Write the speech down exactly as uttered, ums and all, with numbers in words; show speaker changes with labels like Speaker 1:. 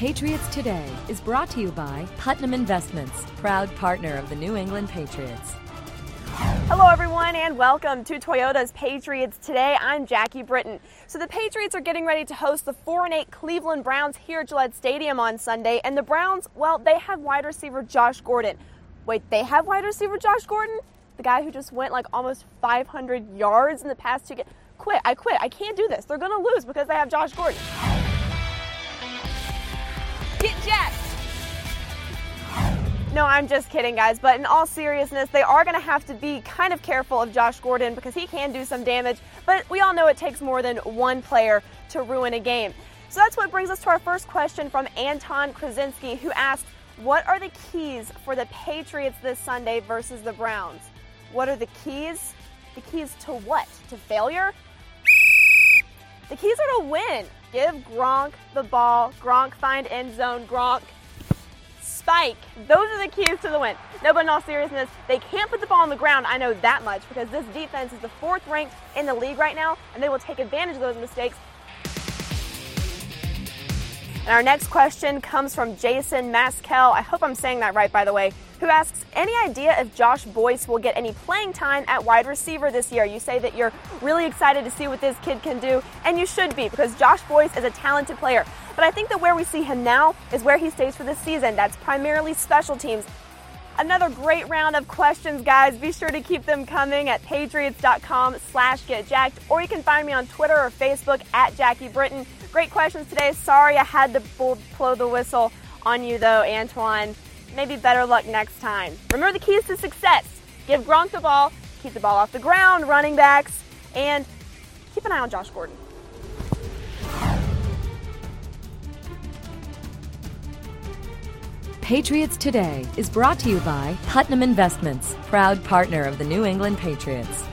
Speaker 1: Patriots Today is brought to you by Putnam Investments, proud partner of the New England Patriots.
Speaker 2: Hello everyone and welcome to Toyota's Patriots Today. I'm Jackie Britton. So the Patriots are getting ready to host the four and eight Cleveland Browns here at Gillette Stadium on Sunday. And the Browns, well, they have wide receiver Josh Gordon. Wait, they have wide receiver Josh Gordon? The guy who just went like almost five hundred yards in the past two games. Quit, I quit, I can't do this. They're gonna lose because they have Josh Gordon. Get jacked! No, I'm just kidding, guys. But in all seriousness, they are going to have to be kind of careful of Josh Gordon because he can do some damage. But we all know it takes more than one player to ruin a game. So that's what brings us to our first question from Anton Krasinski, who asked, what are the keys for the Patriots this Sunday versus the Browns? What are the keys? The keys to what? To failure? The keys are to win. Give Gronk the ball. Gronk find end zone. Gronk spike. Those are the keys to the win. No, but in all seriousness, they can't put the ball on the ground. I know that much because this defense is the fourth ranked in the league right now, and they will take advantage of those mistakes. And our next question comes from Jason Maskell. I hope I'm saying that right, by the way, who asks, any idea if Josh Boyce will get any playing time at wide receiver this year? You say that you're really excited to see what this kid can do, and you should be because Josh Boyce is a talented player. But I think that where we see him now is where he stays for this season. That's primarily special teams. Another great round of questions, guys. Be sure to keep them coming at patriots.com slash getjacked, or you can find me on Twitter or Facebook at Jackie Britton. Great questions today. Sorry I had to blow the whistle on you, though, Antoine. Maybe better luck next time. Remember the keys to success. Give Gronk the ball, keep the ball off the ground, running backs, and keep an eye on Josh Gordon.
Speaker 1: Patriots Today is brought to you by Putnam Investments, proud partner of the New England Patriots.